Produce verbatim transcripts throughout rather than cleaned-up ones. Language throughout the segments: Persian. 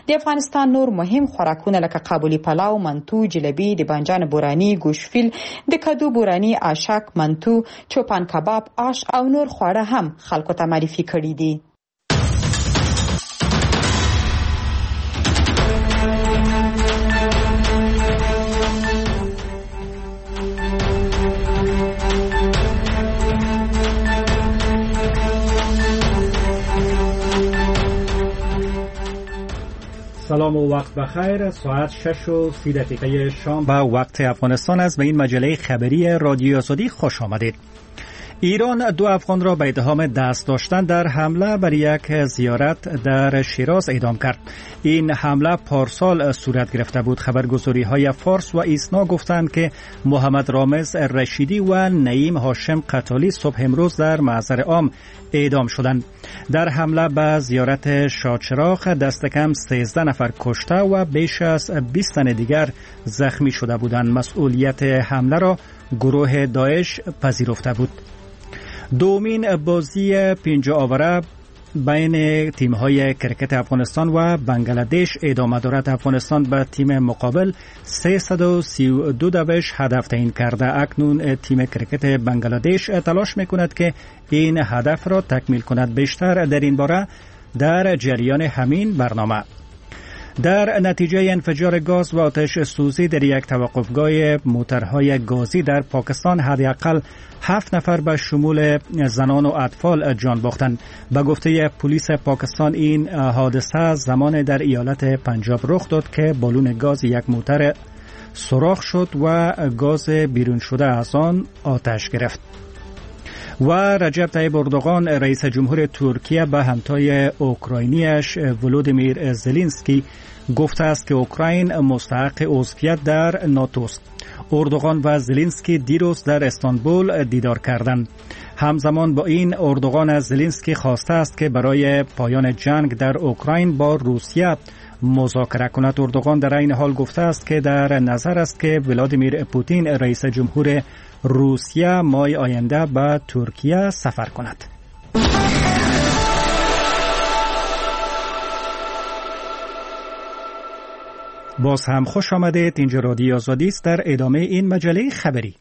د افغانستان نور مهم خوراکونه لکه قابلی پلاو، منتو، جلبی، د بانجان بورانی، گوشفیل، د کدو بورانی، آشک، منتو، چوپان کباب، آش او نور خواړه هم خلکو ته معرفي کړي دي. سلام و وقت بخیر. ساعت شش و سی دقیقه شام به وقت افغانستان است. به این مجله خبری رادیو آزادی خوش آمدید. ایران دو افغان را به اتهام دست داشتن در حمله بر یک زیارت در شیراز اعدام کرد. این حمله پارسال صورت گرفته بود. خبرگزاری های فارس و ایسنا گفتند که محمد رامز رشیدی و نعیم هاشم قتالی صبح امروز در محضر عام اعدام شدند. در حمله به زیارت شاهچراغ دست کم سیزده نفر کشته و بیش از بیست تن دیگر زخمی شده بودند. مسئولیت حمله را گروه داعش پذیرفته بود. دومین بازی پنجاه آوره بین تیم‌های کرکت افغانستان و بنگلادش ادامه دارد. افغانستان به تیم مقابل سیصد و سی و دو دوش هدف تعیین کرده. اکنون تیم کرکت بنگلادش تلاش می‌کند که این هدف را تکمیل کند. بیشتر در این باره در جریان همین برنامه. در نتیجه انفجار گاز و آتش سوزی در یک توقفگاه موترهای گازی در پاکستان حداقل هفت نفر به شمول زنان و اطفال جان باختند. به گفته پلیس پاکستان این حادثه زمان در ایالت پنجاب رخ داد که بالون گاز یک موتر سوراخ شد و گاز بیرون شده از آن آتش گرفت. و رجب طیب اردوغان رئیس جمهور ترکیه به همتای اوکراینیش ولودیمیر زلنسکی گفته است که اوکراین مستحق عضویت در ناتو است. اردوغان و زلنسکی دیروز در استانبول دیدار کردند. همزمان با این اردوغان از زلنسکی خواسته است که برای پایان جنگ در اوکراین با روسیه مذاکره کند. اردوغان در این حال گفته است که در نظر است که ولادیمیر پوتین رئیس جمهور روسیه ماه آینده به ترکیه سفر کند. باز هم خوش آمدید. اینجا رادیو آزادی است. در ادامه این مجله خبری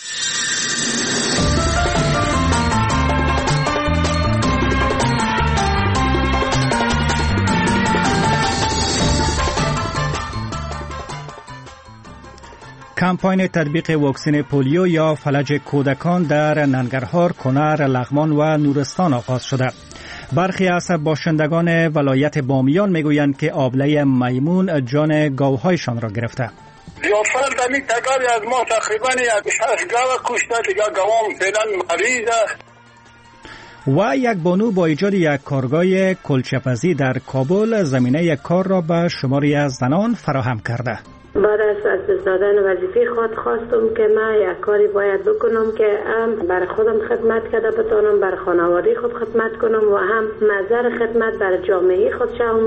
کمپاین تطبیق واکسن پولیو یا فلج کودکان در ننگرهار، کنر، لغمان و نورستان آغاز شده. برخی از باشندگان ولایت بامیان میگویند که آبله میمون جان گاوهایشان را گرفته. زیادتر دمی تگاری از ما تقریبا یک شش گاو کشته، دیگه گاوام فعلا مریضه. و یک بانو با ایجاد یک کارگاه کلچه‌پزی در کابل زمینه کار را به شماری از زنان فراهم کرده. بعد از از دادن وظیفه خود خواستم که من یک کاری باید بکنم که هم برای خودم خدمت کرده بتانم، برای خانواده خود خدمت کنم و هم نظر خدمت برای جامعه خود شوم.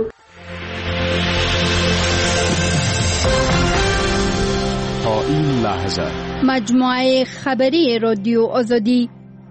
تا این لحظه مجموعه خبری رادیو آزادی.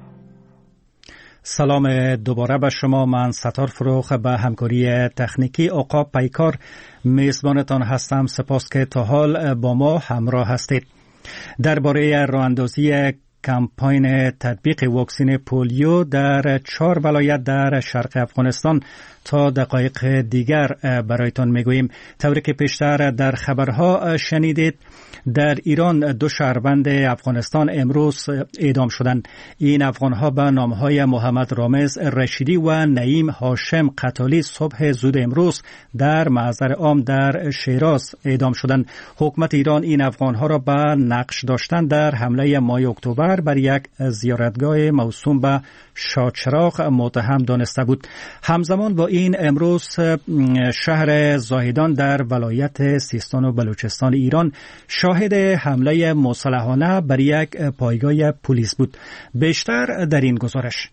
سلام دوباره به شما. من ستار فروخ به همکاری تکنیکی عقاب پیکار میزبانتان هستم. سپاس که تا حال با ما همراه هستید. درباره راهاندازی کمپاین تطبیق واکسن پولیو در چهار ولایت در شرق افغانستان تا دقایق دیگر برایتان میگوییم. طوری که پیشتر در خبرها شنیدید، در ایران دو شهروند افغانستان امروز اعدام شدند. این افغانها به نامهای محمد رامز رشیدی و نعیم هاشم قتالی صبح زود امروز در محضر عام در شیراز اعدام شدند. حکومت ایران این افغانها را به نقش داشتن در حمله ماه اکتبر بر یک زیارتگاه موسوم به شاهچراغ متهم دانسته بود. همزمان با این امروز شهر زاهدان در ولایت سیستان و بلوچستان ایران شاهد حمله مسلحانه بر یک پایگاه پلیس بود. بیشتر در این گزارش.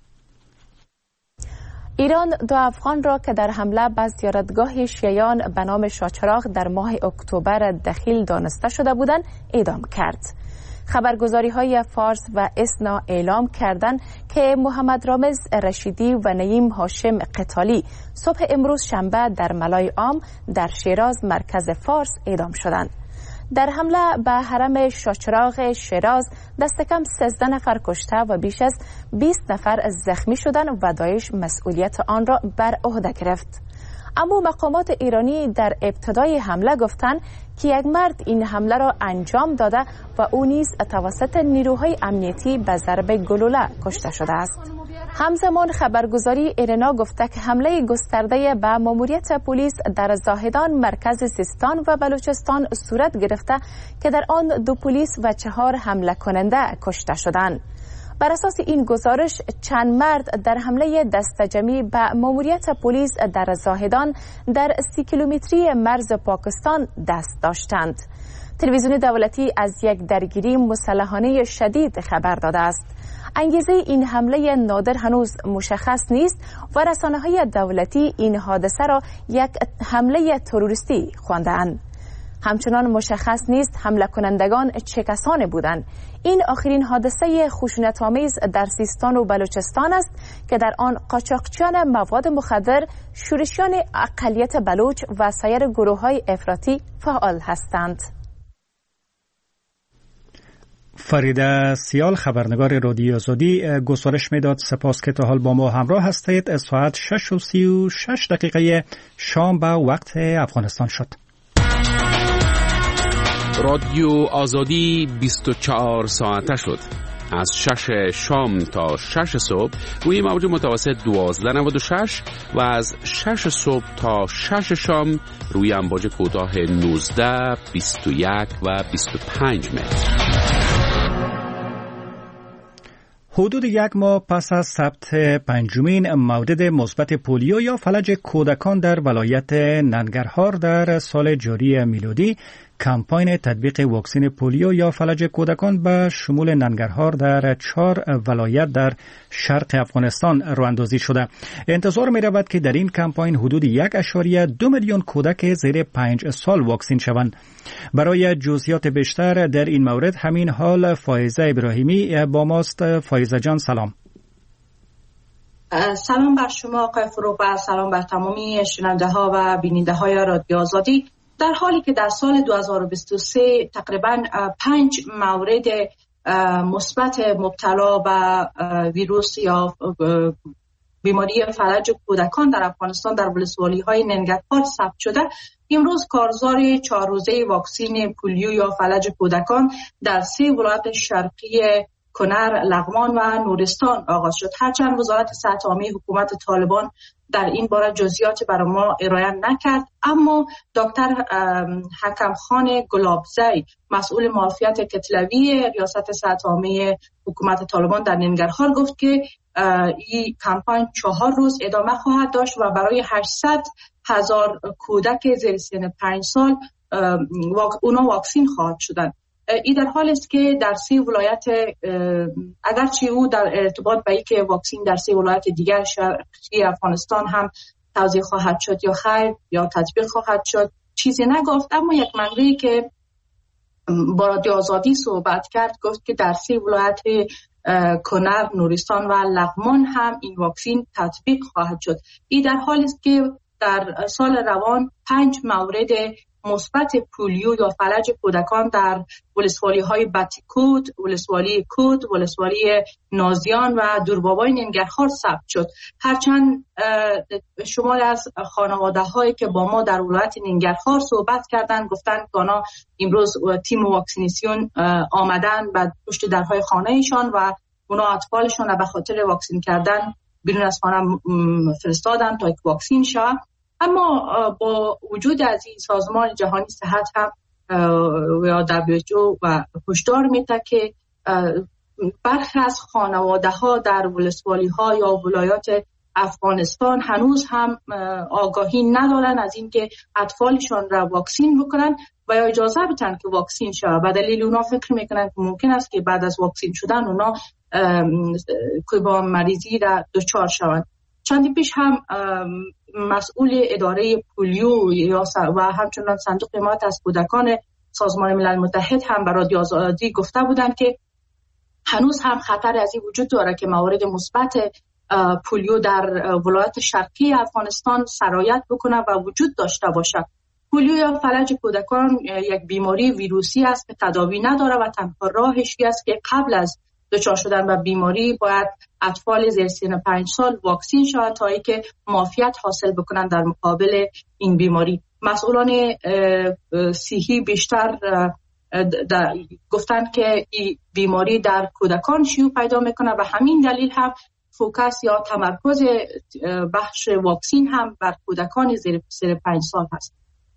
ایران دو افغان را که در حمله به زیارتگاه شیعیان به نام شاهچراغ در ماه اکتبر دخیل دانسته شده بودند اعدام کرد. خبرگزاری های فارس و اسنا اعلام کردند که محمد رامز رشیدی و نعیم هاشم قتالی صبح امروز شنبه در ملای عام در شیراز مرکز فارس اعدام شدند. در حمله به حرم شاهچراغ شیراز دست کم سیزده نفر کشته و بیش از بیست نفر زخمی شدند و داعش مسئولیت آن را بر عهده گرفت. اما مقامات ایرانی در ابتدای حمله گفتند که یک مرد این حمله را انجام داده و او نیز توسط نیروهای امنیتی به ضرب گلوله کشته شده است. همزمان خبرگزاری ایرنا گفته که حمله گسترده به ماموریت پلیس در زاهدان مرکز سیستان و بلوچستان صورت گرفته که در آن دو پلیس و چهار حمله کننده کشته شدند. بر اساس این گزارش چند مرد در حمله دسته‌جمعی به ماموریت پلیس در زاهدان در سی کیلومتری مرز پاکستان دست داشتند. تلویزیون دولتی از یک درگیری مسلحانه شدید خبر داده است. انگیزه این حمله نادر هنوز مشخص نیست و رسانه‌های دولتی این حادثه را یک حمله تروریستی خواندند. همچنان مشخص نیست حمله کنندگان چه کسانی بودند. این آخرین حادثه خشونت‌آمیز در سیستان و بلوچستان است که در آن قاچاقچیان مواد مخدر، شورشیان اقلیت بلوچ و سایر گروه‌های افراطی فعال هستند. فریده سیال خبرنگار رادیو آزادی گزارش میداد. سپاس که تا حال با ما همراه هستید. ساعت شش و سی و شش دقیقه شام به وقت افغانستان شد. رادیو آزادی بیست و چهار ساعته شد. از شش شام تا شش صبح روی موج متوسط دوازده نود و شش و از شش صبح تا شش شام روی امواج کوتاه نوزده، بیست و یک و بیست و پنج متر. حدود یک ماه پس از ثبت پنجمین مورد مثبت پولیو یا فلج کودکان در ولایت ننگرهار در سال جاری میلادی، کمپاین تطبیق واکسن پولیو یا فلج کودکان به شمول ننگرهار در چهار ولایت در شرق افغانستان راه اندازی شده. انتظار می رود که در این کمپاین حدود یک اشاریه دو میلیون کودک زیر پنج سال واکسین شوند. برای جزئیات بیشتر در این مورد همین حال فایزه ابراهیمی با ماست. فایزه جان سلام. سلام بر شما آقای فروغ و سلام بر تمامی شنونده ها و بیننده های رادیو آزادی. در حالی که در سال دو هزار و بیست و سه تقریباً پنج مورد مثبت مبتلا به ویروس یا بیماری فلج کودکان در افغانستان در ولسوالی های ننگرهار ثبت شده، امروز کارزار چهار روزه واکسین پولیو یا فلج کودکان در سه ولایت شرقی کنر، لغمان و نورستان آغاز شد. هرچند وزارت صحت عامه حکومت طالبان در این باره جزئیات برای ما ارائه نکرد، اما دکتر حکم خان گلابزی مسئول معافیت کتلوی ریاست صحت عامه حکومت طالبان در ننگرهار گفت که این کمپاین چهار روز ادامه خواهد داشت و برای هشتصد هزار کودک زیر سن پنج سال اونا واکسین خواهد شدن. این در حال است که در سه ولایت، اگرچه او در ارتباط به اینکه واکسین در سه ولایت دیگر شرقی افغانستان هم توزیع خواهد شد یا خیر یا تطبیق خواهد شد چیزی نگفت، اما یک منبعی که با رادیو آزادی صحبت کرد گفت که در سه ولایت کنر، نورستان و لغمان هم این واکسین تطبیق خواهد شد. این در حال است که در سال روان پنج مورد مثبت پولیو یا فلج کودکان در ولسوالی های بطیکوت، ولسوالی کود، ولسوالی نازیان و دوربابای ننگرهار ثبت شد. هرچند شمال از خانواده هایی که با ما در ولایت ننگرهار صحبت کردند گفتند که آنها امروز تیم واکسیناسیون آمدن و پشت درهای خانه ایشان و اونا اطفالشان را به خاطر واکسین کردن بیرون از خانه فرستادن تا یک واکسین شود. اما با وجود از این سازمان جهانی صحت هم یا دبلیو اچ او و هشدار میده که برخی از خانواده ها در ولسوالی ها یا ولایات افغانستان هنوز هم آگاهی ندارن از اینکه اطفالشان را واکسین بکنن و یا اجازه بدن که واکسین شود. به دلیل اونا فکر میکنن که ممکن است که بعد از واکسین شدن اونا که با مریضی را دچار شوند. چندی پیش هم مسئول اداره پولیو و همچنان صندوق حمایت از کودکان سازمان ملل متحد هم به رادیو آزادی گفته بودند که هنوز هم خطر از این وجود داره که موارد مثبت پولیو در ولایت شرقی افغانستان سرایت بکنه و وجود داشته باشد. پولیو یا فلج کودکان یک بیماری ویروسی است که تداوی نداره و تنها راهش است که قبل از دچار شدن به بیماری باید اطفال زیر سن پنج سال واکسین شوند تا اینکه معافیت حاصل بکنند در مقابل این بیماری. مسئولان صحی بیشتر گفتند که این بیماری در کودکان شیوع پیدا میکنه و همین دلیل هم فوکس یا تمرکز بخش واکسین هم بر کودکان زیر سن پنج سال هست.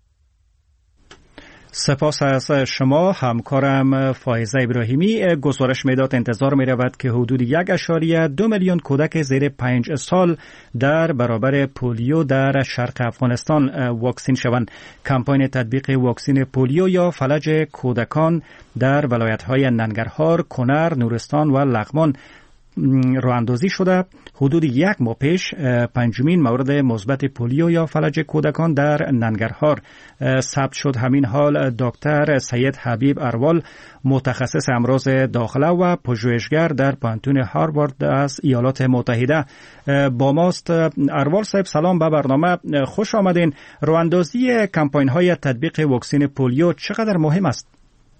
سپاس از شما همکارم فائزه ابراهیمی. گزارش میداد انتظار می رود که حدود یک اشاریه دو میلیون کودک زیر پنج سال در برابر پولیو در شرق افغانستان واکسین شوند. کمپاین تطبیق واکسین پولیو یا فلج کودکان در ولایت‌های ننگرهار، کنر، نورستان و لغمان راه اندازی شده. حدود یک ماه پیش پنجمین مورد مثبت پولیو یا فلج کودکان در ننگرهار ثبت شد. همین حال دکتر سید حبیب اروال متخصص امراض داخله و پژوهشگر در پانتون هاروارد از ایالات متحده با ماست. اروال صاحب سلام به برنامه، خوش آمدین. راه اندازی کمپاین های تطبیق واکسین پولیو چقدر مهم است؟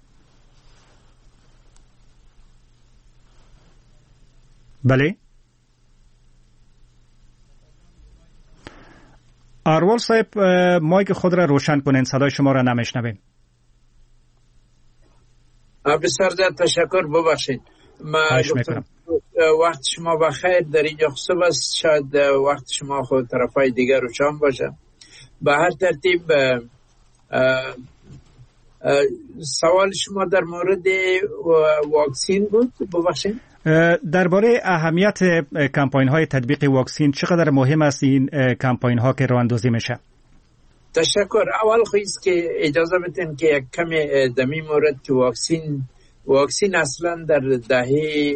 بله اروال صاحب مایک خود را روشن کنین، صدای شما را نمیشنویم. بسیار زیاد تشکر، ببخشید. من گفتم وقت شما بخیر، در اینجا صبح است، شاید وقت شما خود طرفای دیگر رو شام باشه. به هر ترتیب سوال شما در مورد واکسین بود، ببخشید. درباره اهمیت کمپاین های تطبیق واکسین چقدر مهم است این کمپاین ها که راه اندازی میشه؟ تشکر. اول خواهیست که اجازه بدین که یک کمی دمی مورد که واکسین واکسین اصلا در دهه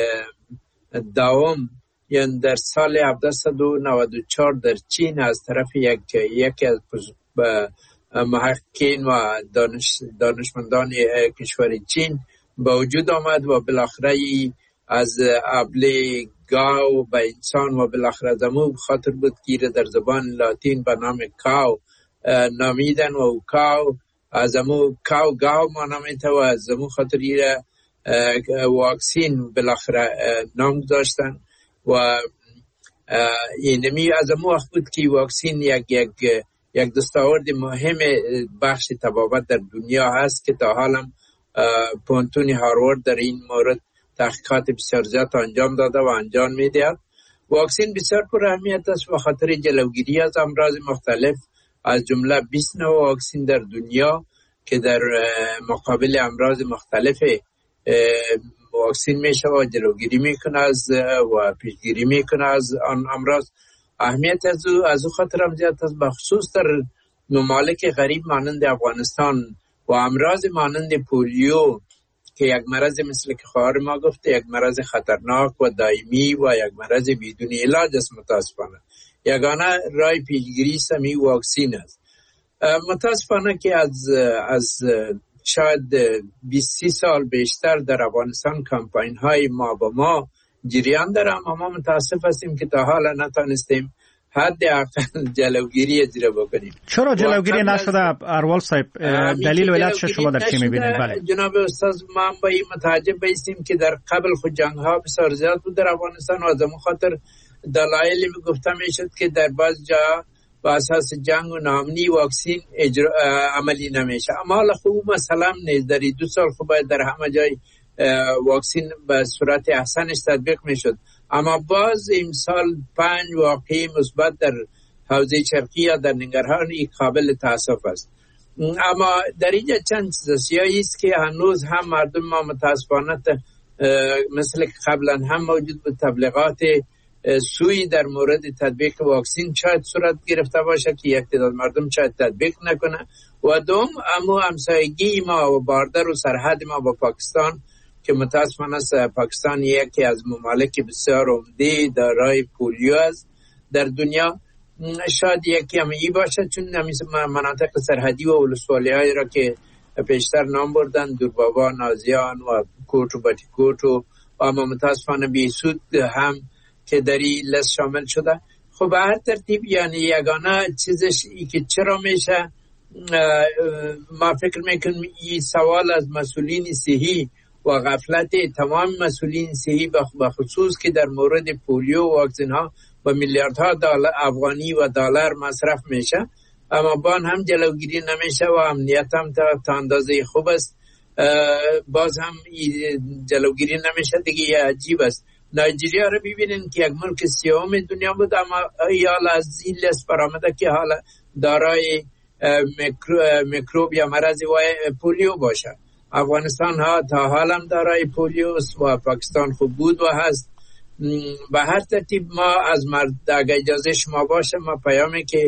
دوم یعنی در سال هفده نود و چهار در چین از طرف یک یکی از محققین و دانش دانشمندان کشور چین به وجود آمد و بالاخره از ابله گاو به انسان و بالاخره زمو خاطر بود که در زبان لاتین به نام کاو نامیدن و کاو از زمو کاو گاو ما نامیده و از زمو خاطر واکسین بالاخره نام داشتن و اینمی از زمو وقت بود که واکسین یک یک یک دستاورد مهم بخش طبابت در دنیا هست که تا حالا پانتون هاروارد در این مورد تحقیقات بسیار زیاد انجام داده و انجام میدهد. واکسین بسیار پر اهمیت است به خاطر جلوگیری از امراض مختلف، از جمله بیست نوع واکسین در دنیا که در مقابل امراض مختلف واکسین میشه و جلوگیری میکنه از و پیشگیری میکنه از آن امراض. اهمیت از او از او خاطر هم زیاد است، بخصوص در ممالک غریب مانند افغانستان و امراض مانند پولیو که یک مرض مثل که خواهر ما گفته یک مرض خطرناک و دائمی و یک مرض بدون علاج است. متاسفانه یگانه راه پیشگیری سمی واکسین است. متاسفانه که از از شاید بیست سال بیشتر در افغانستان کمپاین های ما با ما جریان داره، اما ما متاسف هستیم که تا حالا نتونستیم حد اقل جلوگیری اجرا بکنیم. چرا جلوگیری نشده اروال صاحب؟ دلیل و علتش شما در چی میبینید؟ بله جناب استاد، ما با این متعجب بایستیم که در قبل خود جنگ ها بسیار زیاد بود در افغانستان و از اون خاطر دلایلی گفته میشد که در بعض جا با اساس جنگ و ناامنی واکسین اجرا عملی نمیشه. اما حالا خوب مثلا نیز در دو سال خوب باید در همه جای واکسین به صورت احسنش تطبیق میشد، اما باز امسال پنج واقعی مثبت در حوزه شرقی یا در ننگرهار این قابل تاسف است. اما در اینجا چند چیز سیاهی است که هنوز هم مردم ما متاسفانه مثل قبلا هم موجود بود تبلیغات سوی در مورد تطبیق واکسین شاید صورت گرفته باشه که یک تعداد مردم شاید تطبیق نکنه و دوم اما همسایگی ما و باردر و سرحد ما با پاکستان که متاسفانه پاکستان یکی از ممالک بسیار عمده دارای پولیو است در دنیا، شاید یکی هم ای باشه چون مناطق سرحدی و ولسوالی هایی را که پیشتر نام بردن، دوربابا، نازیان و کوٹ و باتی کوٹ و اما متاسفانه بیسود هم که در این لست شامل شده. خب به هر ترتیب یعنی یگانه چیزش ای که چرا میشه، ما فکر میکنم این سوال از مسئولین صحی و غفلت تمام مسئولین صحی به خصوص که در مورد پولیو و واکسن ها با میلیاردها دلار افغانی و دلار مصرف میشه، اما بان هم جلوگیری نمیشه و امنیت هم تا اندازه خوب است، باز هم جلوگیری نمیشه دیگه. یه عجیب است. نایجریا رو ببینین که یک ملک سیوم دنیا بود اما حالا از این لست برآمده که حالا دارای میکروب یا مرض پولیو باشه. افغانستان ها تا حالم دارای پولیو و پاکستان خوب بود و هست. به هر ترتیب ما از مرد اگه اجازه شما باشه ما پیامی که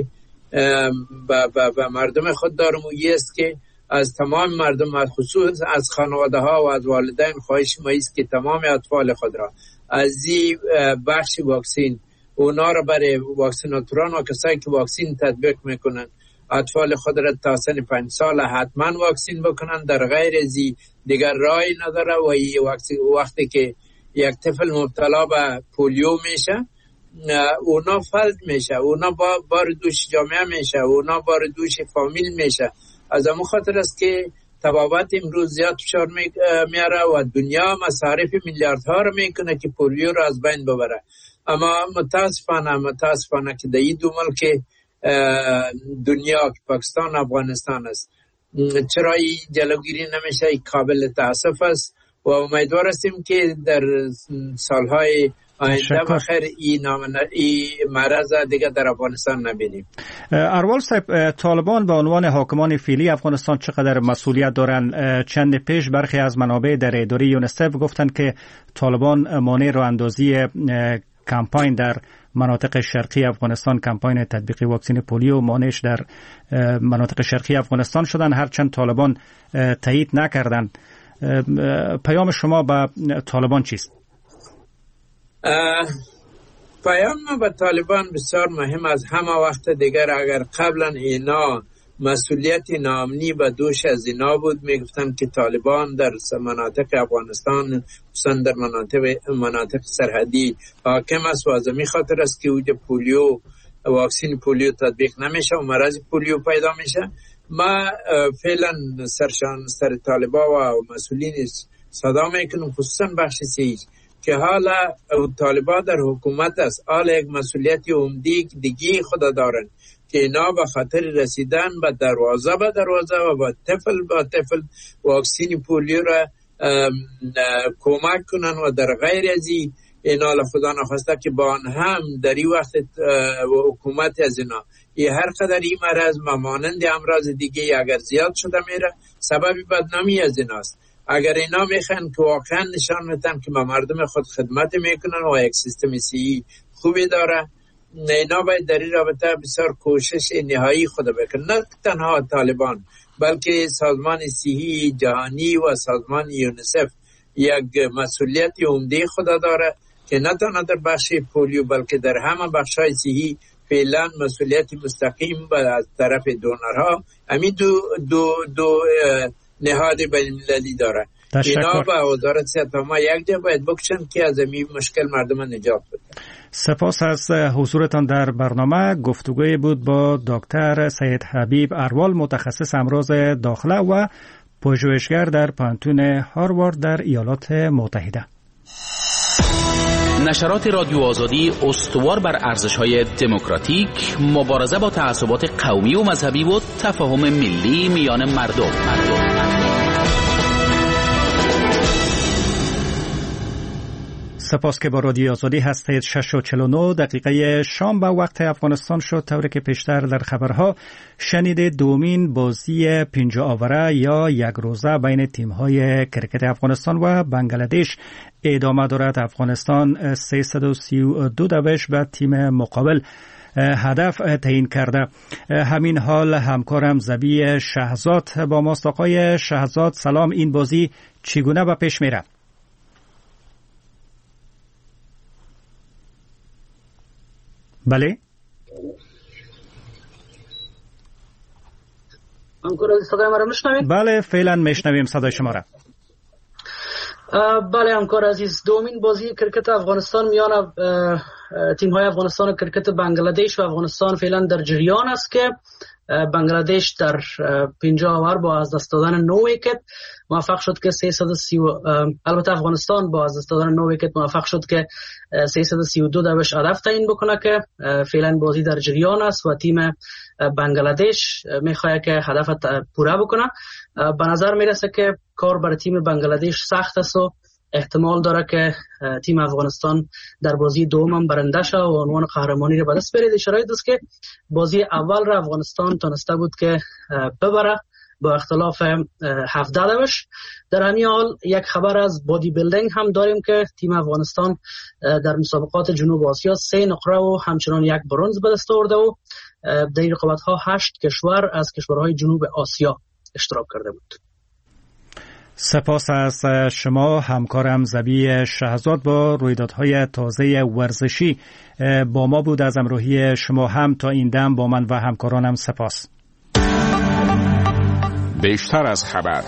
به مردم خود دارم و یه است که از تمام مردم خصوص از خانواده ها و از والدین خواهش ما است که تمام اطفال خود را از این بخش واکسین اونا را برای واکسیناتوران و کسایی که واکسین تطبیق میکنن اطفال خود را تا سن پنج سال حتما واکسین بکنن. در غیر ازی دیگر راهی نداره و وقتی که یک طفل مبتلا به پولیو میشه اونا فلج میشه، اونا بار دوش جامعه میشه، اونا بار دوش فامیل میشه. از همون خاطر است که تبابت امروز زیاد فشار میاره و دنیا مصارف میلیاردها رو میکنه که پولیو رو از بین ببره. اما متاسفانه متاسفانه که در این دو ملک دنیا که پاکستان و افغانستان است چرا این جلوگیری نمیشه، این قابل تاسف است و امیدوار هستیم که در سالهای آینده بخیر این مرض دیگه در افغانستان نبینیم. اروال صاحب، طالبان به عنوان حاکمان فعلی افغانستان چقدر مسئولیت دارن؟ چند پیش برخی از منابع در اداره یونیسف گفتند که طالبان مانع راه اندازی کمپاین در مناطق شرقی افغانستان، کمپاین تطبیق واکسن پولیو مانعش در مناطق شرقی افغانستان شدن، هرچند طالبان تایید نکردند. پیام شما به طالبان چیست؟ پیام ما به طالبان بسیار مهم از همه وقت دیگر. اگر قبلا اینا مسئولیت نامنی به دوش از اینا بود، میگفتن که طالبان در مناطق افغانستان خصوصا در مناطق مناطق سرحدی حاکم است و از همین خاطر است که اوج پولیو واکسن پولیو تطبیق نمیشه و مرض پولیو پیدا میشه. ما فعلا سرشان سر طالبان و مسئولین صدا میکنم خصوصا بخش سیج که حالا طالبان در حکومت است، حالا یک مسئولیت عمدی دیگه خدا دارن که اینا به خاطر رسیدن به دروازه به دروازه و با طفل با طفل واکسین پولیو را کمک کنن و در غیر از این اینا خدا نخواسته که با آن هم در این وقت حکومت از اینا ای هر قدر این مرض مانند امراض دیگه اگر زیاد شده میره سبب بدنامی از ایناست. اگر اینا میخوان که واقعا نشان میدن که با مردم خود خدمت میکنن و یک سیستم صحی خوبی داره، اینا باید در این رابطه بسیار کوشش نهایی خود بکنن. نه تنها طالبان بلکه سازمان صحی جهانی و سازمان یونیسف یک مسئولیت عمده خود داره که نه تنها در بخش پولیو بلکه در همه بخش‌های صحی فعلا مسئولیت مستقیم از طرف دونرها همین دو دو دو نهاد بین‌المللی داره. اینا با وزارت صحت ما یک جا باید بکشن که از این مشکل مردم نجات بده. سپاس از حضورتان در برنامه. گفتگوی بود با دکتر سید حبیب اروال، متخصص امراض داخله و پژوهشگر در پانتون هاروارد در ایالات متحده. نشرات رادیو آزادی استوار بر ارزش‌های دموکراتیک، مبارزه با تعصبات قومی و مذهبی و تفاهم ملی میان مردم. مردم. سپاس که با رادیو آزادی هستید. شش و چهل و نه دقیقه شام به وقت افغانستان شد. طوری که پیشتر در خبرها شنیده دومین بازی پنج آوره یا یک روزه بین تیم‌های کرکت افغانستان و بنگلادش ادامه دارد. افغانستان سیصد و سی و دو دوش به تیم مقابل هدف تعیین کرده. همین حال همکارم زبی شهزاد با ماست. آقای شهزاد سلام، این بازی چگونه به پیش میره؟ بله همکار عزیز صدای ما را میشنوید؟ بله فعلا میشنویم صدای شما را. بله همکار عزیز، دومین بازی کرکت افغانستان میان تیم های افغانستان و کرکت بنگلادش و افغانستان فعلا در جریان است که بنگلادش در پنجاه اوور با از دست دادن نو ویکت موفق شد که سیصد و سی البته افغانستان با از دست دادن نو ویکت موفق شد که سیصد و سی و دو دوش هدف تعیین بکنه که فعلا بازی در جریان است و تیم بنگلادش میخواد که هدف پورا بکنه. به نظر میرسه که کار برای تیم بنگلادش سخت است و احتمال داره که تیم افغانستان در بازی دوم هم برنده شود و عنوان قهرمانی را به دست بیاره. شرایط است که بازی اول را افغانستان تونسته بود که ببره با اختلاف هفده دوش. در همین حال یک خبر از بادی بیلدینگ هم داریم که تیم افغانستان در مسابقات جنوب آسیا سه نقره و همچنان یک برنز به دست آورده و در این رقابت ها هشت کشور از کشورهای جنوب آسیا اشتراک کرده بود. سپاس از شما همکارم زبی شهزاد با رویدادهای تازه ورزشی با ما بود. از همراهی شما هم تا این دم با من و همکارانم سپاس. بیشتر از خبر.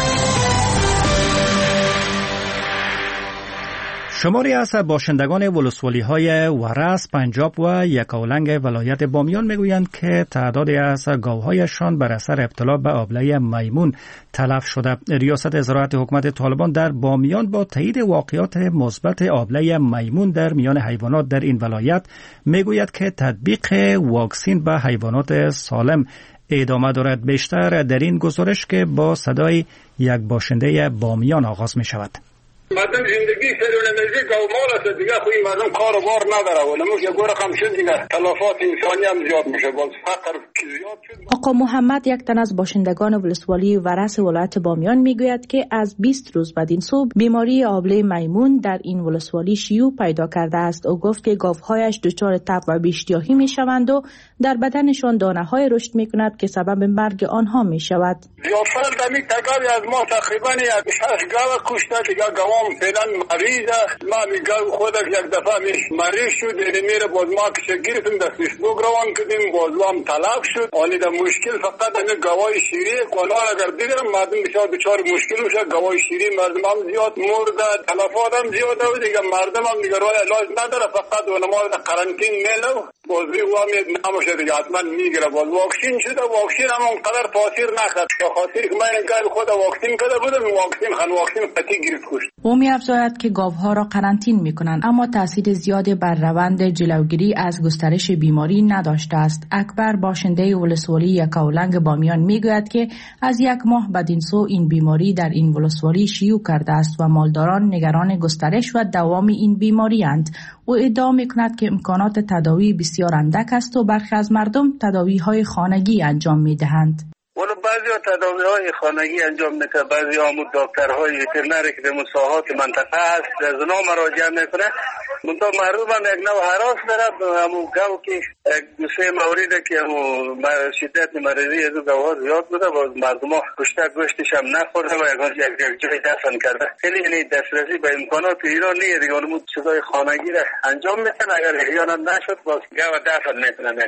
شماری از باشندگان ولسوالی‌های ورس، پنجاب و یکاولنگ ولایت بامیان میگویند که تعدادی از گاوهایشان بر اثر ابتلا به آبله میمون تلف شده. ریاست زراعت حکومت طالبان در بامیان با تایید واقعات مثبت آبله میمون در میان حیوانات در این ولایت میگوید که تطبیق واکسین به حیوانات سالم ادامه دارد. بیشتر در این گزارش که با صدای یک باشنده بامیان آغاز می شود. مردم زندگی سرون نزدیک گاو مال است دیگه، خو این مردم کار و بار نداره ولی موش یه گوره کم شد دیگه تلفات انسانی هم زیاد میشه، باز فقر که زیاد شد. آقا محمد یک تن از باشندگان ولسوالی ورس ولایت بامیان میگوید که از بیست روز بعد این صبح بیماری آبله میمون در این ولسوالی شیوع پیدا کرده است. او گفت که گاوهایش دچار تب و بی‌اشتیاهی میشوند و در بدنشان دانه‌های رشد میکند که سبب مرگ آنها میشود. یا فرد می تگاری از ما تقریبا یک شش گاو کشته دیگه، گاوام فعلا مریضه. ما می گاو خودش یک دفعه می مریض شد، یعنی میره باز ما که گرفتیم دستش بگروان کردیم باز هم طلاق شد. آنی در مشکل فقط همین گاوای شیری کلان اگر دیدم مردم بسیار بچار مشکل میشه. گاوای شیری مردم هم زیاد مرده، تلفات هم زیاد و دیگه مردم هم دیگه راه علاج نداره، فقط و ما در قرنطین میلو بازی و می نمیشه دیگه حتما میگیره. باز واکسین شده، واکسین هم اونقدر تاثیر نکرد به خاطر که من گاو خود واکسین کرده بودم، واکسین خن واکسین قطعی گرفت کشت. او می‌افزاید که گاوها را قرنطین می‌کنند اما تاثیر زیادی بر روند جلوگیری از گسترش بیماری نداشته است. اکبر باشنده ولسوالی یکاولنگ بامیان میگوید که از یک ماه بعد این سو این بیماری در این ولسوالی شیوع کرده است و مالداران نگران گسترش و دوام این بیماری اند. او ادعا می‌کند که امکانات تداوی بسیار اندک است و برخی از مردم تداوی‌های خانگی انجام می‌دهند. ولو بعضی ها تداوی های خانگی انجام میکنه، بعضی ها همون دکترهای وترنری که در مساحات منطقه هست از اونا مراجعه میکنه. منطقه مردم هم یک نوع هراس داره. همون گاو که دو سه مورده که همون شدت مریضی از او گاوها زیاد بوده، باز مردم ها کشته گوشتش هم نخورده و یک جای دفن کرده. خیلی یعنی دسترسی به امکانات ایران نیه دیگه، اون چیزای خانگی را انجام میکنه. اگر احیانا نشد باز گاو دفن میکنه.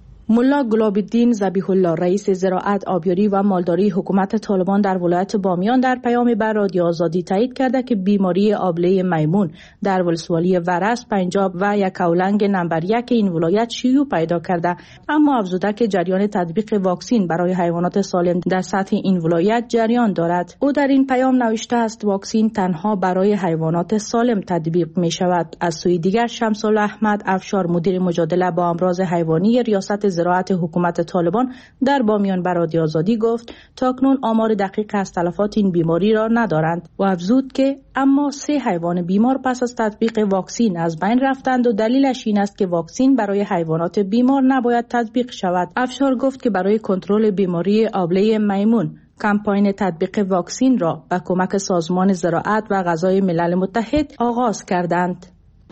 ملا گلاب‌الدین ذبیح الله رئیس زراعت، آبیاری و مالداری حکومت طالبان در ولایت بامیان در پیامی بر رادیو آزادی تایید کرده که بیماری آبله میمون در ولسوالی ورس، پنجاب و یکاولنگ نمبر یک این ولایت شیوع پیدا کرده، اما افزوده که جریان تطبیق واکسین برای حیوانات سالم در سطح این ولایت جریان دارد. او در این پیام نوشته است واکسین تنها برای حیوانات سالم تطبیق می شود. از سوی دیگر شمس‌الله احمد افشار مدیر مجادله با امراض حیوانی ریاست زراعت حکومت طالبان در بامیان بر رادیو آزادی گفت تاکنون آمار دقیق از تلفات این بیماری را ندارند و افزود که اما سه حیوان بیمار پس از تطبیق واکسین از بین رفتند و دلیلش این است که واکسین برای حیوانات بیمار نباید تطبیق شود. افشار گفت که برای کنترل بیماری آبله میمون کمپاین تطبیق واکسین را با کمک سازمان زراعت و غذای ملل متحد آغاز کردند.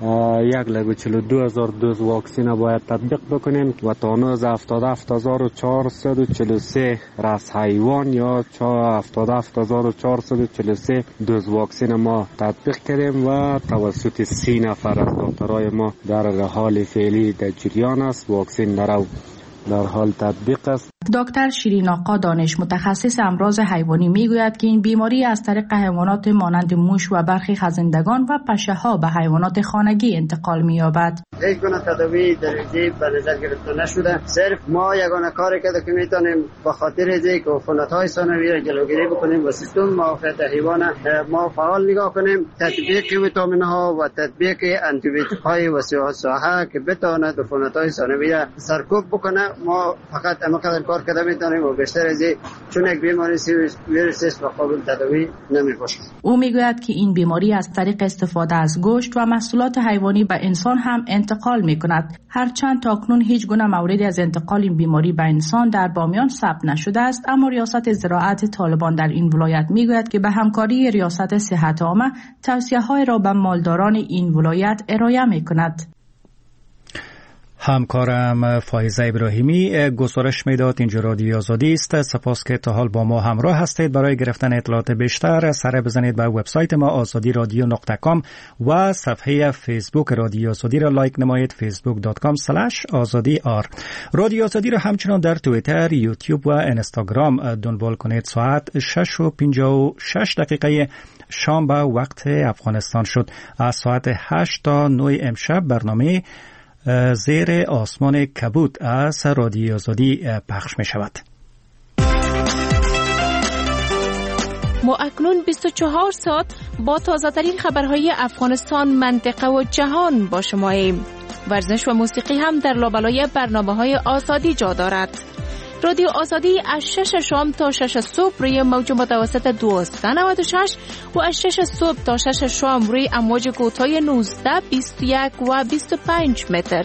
یک لگو چلو و دو هزار دوز واکسین باید تطبیق بکنیم و تا هنوز هفتاد و هفت هزار و چهارصد و چهل و سه رأس حیوان یا هفتاد و هفت هزار و چهارصد و چهل و سه دوز واکسین ما تطبیق کردیم و توسط سی نفر از دکترای ما در حال فعلی در جریان است. واکسین در در حال تطبیق است. دکتر شیرین آقا دانش متخصص امراض حیوانی میگوید که این بیماری از طریق حیوانات مانند موش و برخی خزندگان و پشه‌ها به حیوانات خانگی انتقال می‌یابد. هیچ گونه تداوی درجی به نظر گرفته نشده. صرف ما یگانه کاری کرده که میتونیم به خاطر اینکه عفونت‌های ثانوی را جلوگیری بکنیم و سیستم معافیت حیوان ما فعال نگاه کنیم، تطبیق ویتامین‌ها و تطبیق آنتی بیوتیک‌های وسیع‌الساحه که بتواند عفونت‌های ثانوی را سرکوب بکنه. ما فقط همینقدر کار کرده میتونیم و بیشتر از این چون یک بیماری ویروسی است و قابل تداوی نمیباشه. او میگوید که این بیماری از طریق استفاده از گوشت و محصولات حیوانی به انسان هم انتقال میکند. هرچند تاکنون هیچ گونه موردی از انتقال این بیماری به انسان در بامیان ثبت نشده است، اما ریاست زراعت طالبان در این ولایت میگوید که به همکاری ریاست صحت عامه توصیه‌های را به مالداران این ولایت ارائه میکند. همکارم فایزه ابراهیمی گزارش میداد. اینجا رادیو آزادی است. سپاس که تا حال با ما همراه هستید. برای گرفتن اطلاعات بیشتر سر بزنید به وبسایت ما آزادی رادیو نقطه کام و صفحه فیسبوک رادیو آزادی را لایک نمایید. فیسبوک دات کام اسلش آزادی آر. رادیو آزادی را همچنان در توییتر، یوتیوب و اینستاگرام دنبال کنید. ساعت شش و پنجاه و شش دقیقه شام به وقت افغانستان شد. از ساعت هشت تا نه امشب برنامه زیر آسمان کبود از رادیو آزادی پخش می شود. ما اکنون بیست و چهار ساعت با تازه ترین خبرهای افغانستان، منطقه و جهان با شماییم. ورزش و موسیقی هم در لابلای برنامه‌های آزادی جا دارد. رادیو آزادی از شش شام تا شش صبح روی موج متوسط دویست و نود و شش و از شش صبح تا شش شام روی امواج کوتاه نوزده، بیست و یک و بیست و پنج متر.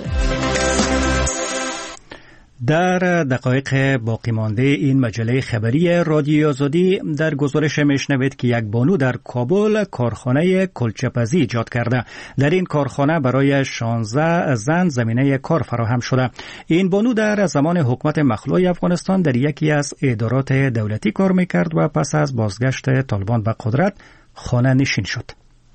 در دقایق باقی مانده این مجله خبری رادیو آزادی در گزارش میشنوید که یک بانو در کابل کارخانه کلچه‌پزی ایجاد کرده. در این کارخانه برای شانزده زن زمینه کار فراهم شده. این بانو در زمان حکومت مخلوع افغانستان در یکی از ادارات دولتی کار میکرد و پس از بازگشت طالبان به قدرت خانه نشین شد.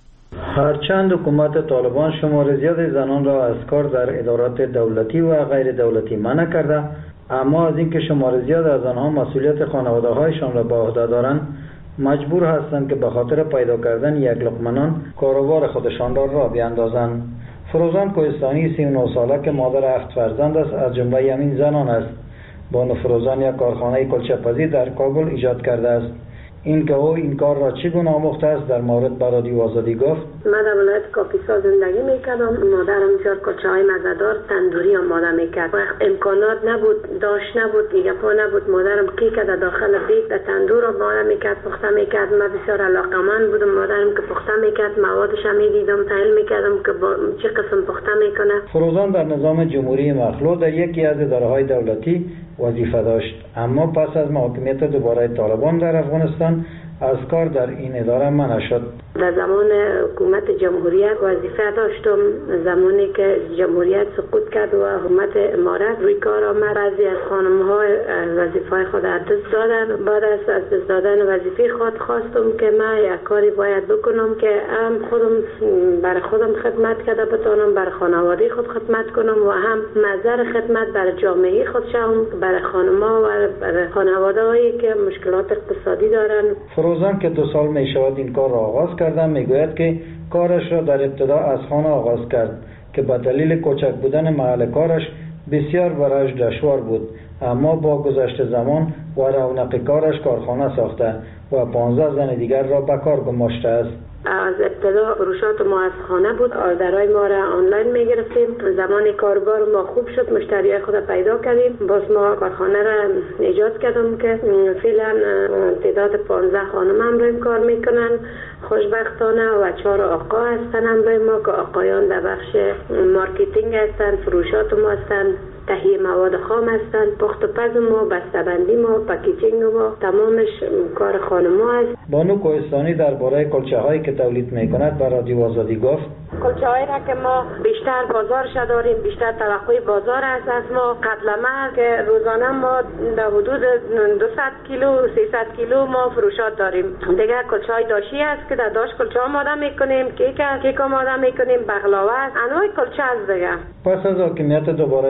هرچند حکومت طالبان شمار زیاد زنان را از کار در ادارات دولتی و غیر دولتی منع کرده، اما از اینکه شمار زیاد از آنها مسئولیت خانواده‌هایشان را به عهده دارند، مجبور هستند که به خاطر پیدا کردن یک لقمه نان کاروبار خودشان را راه بیاندازند. فروزان کوهستانی سی و نه ساله که مادر هفت فرزند است از جمله همین زنان است. بانو فروزان یک کارخانه کلچه‌پزی در کابل ایجاد کرده است. این که او این کار را چگونه آموخته است در مورد به رادیو آزادی گفت: من در ولایت کاپیسا زندگی میکردم. مادرم بسیار کلچه‌های مزه‌دار تندوری آماده میکرد. وقت امکانات نبود، داشت نبود، دیگه پا نبود. مادرم کی که در داخل بیت در تندور آماده میکرد، پخته میکرد. من بسیار علاقه‌مند بودم. مادرم که پخته میکرد موادش هم میدیدم، تحلیل میکردم که با چه قسم پخته میکنه. فروزان در نظام جمهوری مخلوع در یکی از اداره‌های دولتی وظیفه داشت، اما پس از محاکمیت دوباره طالبان در افغانستان از کار در این اداره منع شد. در زمان حکومت جمهوریت وظیفه داشتم. زمانی که جمهوریت سقوط کرد و حکومت امارت روی کار آمد، بعضی از خانم‌ها وظیفه خود از دست دادن. بعد از دست دادن وظیفه خود خواستم که من یک کاری باید بکنم که هم خودم برای خودم خدمت کرده بتونم، برای خانواده خود خدمت کنم و هم نظر خدمت برای جامعه خود شوم، برای خانم‌ها و برای خانواده‌هایی که مشکلات اقتصادی دارن. فروزان که دو سال می شود این کار را آغاز کرده، میگوید که کارش را در ابتدا از خانه آغاز کرد که به دلیل کوچک بودن محل کارش بسیار برایش دشوار بود، اما با گذشت زمان و رونق کارش کارخانه ساخته و پانزده زن دیگر را به کار گماشته است. از ابتدا فروشات ما از خانه بود. آردرهای ما را آنلاین میگرفتیم. زمان کاربار ما خوب شد، مشتریای خود پیدا کردیم. باز ما کارخانه را ایجاد کردم که فعلا تعداد پانزده خانم هم روی کار میکنن خوشبختانه و چهار آقا هستن هم روی ما که آقایان در بخش مارکتینگ هستن، فروشات ما هستن، تهیه مواد خام هستن، پخت و پز ما، بسته‌بندی ما، پکیجینگ ما، تمامش کار خانم است. بانو کوهستانی درباره کلچه‌هایی که تولید میکند به رادیو آزادی گفت: کلچه‌هایی را که ما بیشتر بازارش داریم، بیشتر توقع بازار است از ما. قتلمه که روزانه ما در حدود دویست کیلو سیصد کیلو ما فروشات داریم. دیگه کلچه‌های داشی است که در داش کلچه آماده میکنیم، کیک کیک آماده میکنیم، بغلاوه است، انواع کلچه است دیگه. پس از حاکمیت دوباره طالبان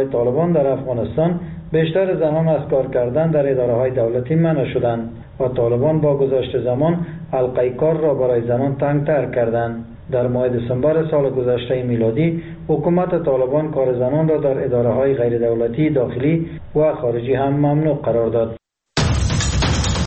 طالبان در افغانستان بیشتر زنان از کار کردن در اداره های دولتی منع شدند و طالبان با گذشت زمان حلقه کار را برای زنان تنگتر کردند. در ماه دسامبر سال گذشته میلادی حکومت طالبان کار زنان را در اداره های غیر دولتی داخلی و خارجی هم ممنوع قرار داد.